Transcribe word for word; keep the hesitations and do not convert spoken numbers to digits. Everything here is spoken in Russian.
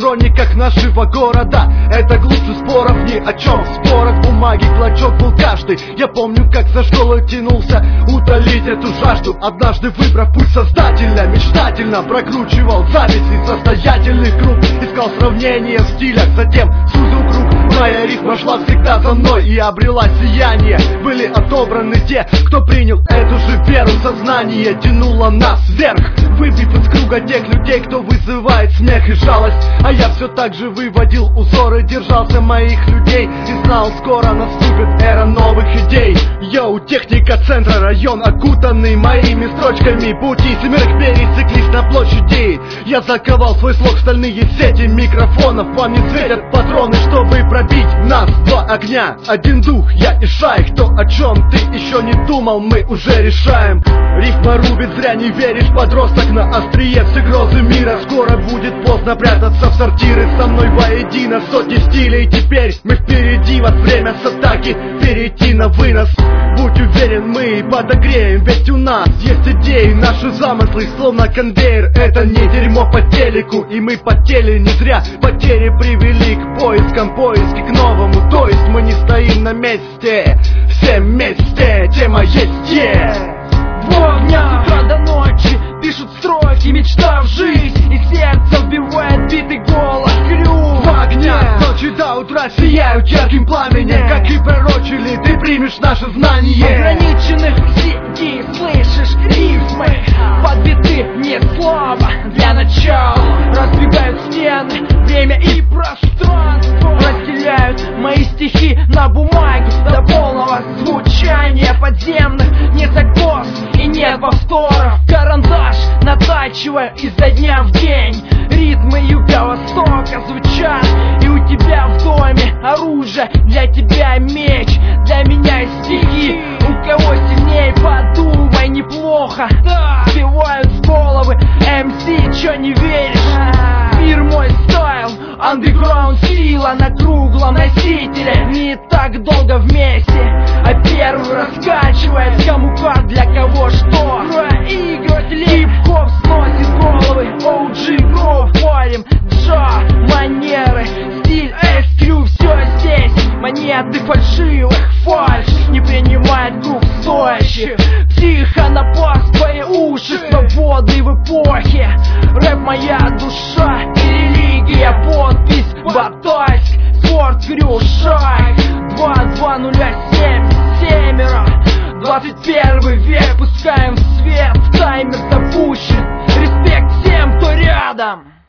хрониках нашего города. Это глубже споров ни о чем. В спорах бумаги клочок был каждый. Я помню, как за школой тянулся утолить эту жажду. Однажды, выбрав путь создателя, мечтательно прокручивал записи состоятельных групп. Искал сравнения в стилях, затем сузил круг. Моя рифма шла всегда за мной и обрела сияние. Были отобраны те, кто принял эту же веру. Сознание тянуло нас вверх, выбив из круга тех людей, кто вызывает смех и жалость. А я все так же выводил узоры, держался моих людей и знал, скоро наступит эра новых идей. Йоу, техника центра, район окутанный моими строчками. Пути семерых пересеклись на площади. Я заковал свой слог в стальные сети микрофонов. Вам не светят патроны, чтобы пробить нас. Два огня, один дух, я и шайх. То, о чем ты еще не думал, мы уже решаем. Рифма рубит, зря не веришь, подросток на острие все грозы мира. Скоро будет поздно прятаться в сортиры со мной воедино. Сотни стилей, теперь мы впереди. Вот время с атаки перейти на вынос. Будь уверен, мы подогреем, ведь у нас есть идеи. Наши замыслы словно конвейер. Это не дерьмо по телеку, и мы потели не зря. Потери привели к поискам, поиски к новому. То есть мы не стоим на месте, все вместе, тема есть, yeah. Два дня с утра до ночи пишут строки, мечта в жизнь, и сердце вбивает битый голос крю. Два дня с ночи до утра сияют ярким пламенем. Как и пророчили, ты примешь наше знание. Ограниченных сети слышишь рифмы, подбиты не слабо для начала. Разбегают стены, время и пространство. Разделяют мои стихи на бумаге до полного звучания подземных. Не закос и нет повторов. Карандаш натачиваю изо дня в день. Ритмы юго-востока звучат, и у тебя в доме оружие, для тебя меч, для меня стихи. У кого сильнее, подумай, неплохо. Сбивают с головы эм си, чё не веришь? Мир мой стайл, андеграунд сила на круглом носителе. Не так долго вместе, а первый раскачивает кому как, для кого что. Проигрыватель хип-хоп сносит головы. О джи Гров, парим, джа, манеры, стиль эс крю, все здесь. Монеты фальшивых, фальш не принимает групп стоящих. Тихо на бас твои уши, свободы в эпохе. Рэп моя душа и религия, подпись Батайск, спорт крю, шайк. Два два нуля семь, семеро. Двадцать первый век пускаем в свет, таймер запущен. Респект всем, кто рядом.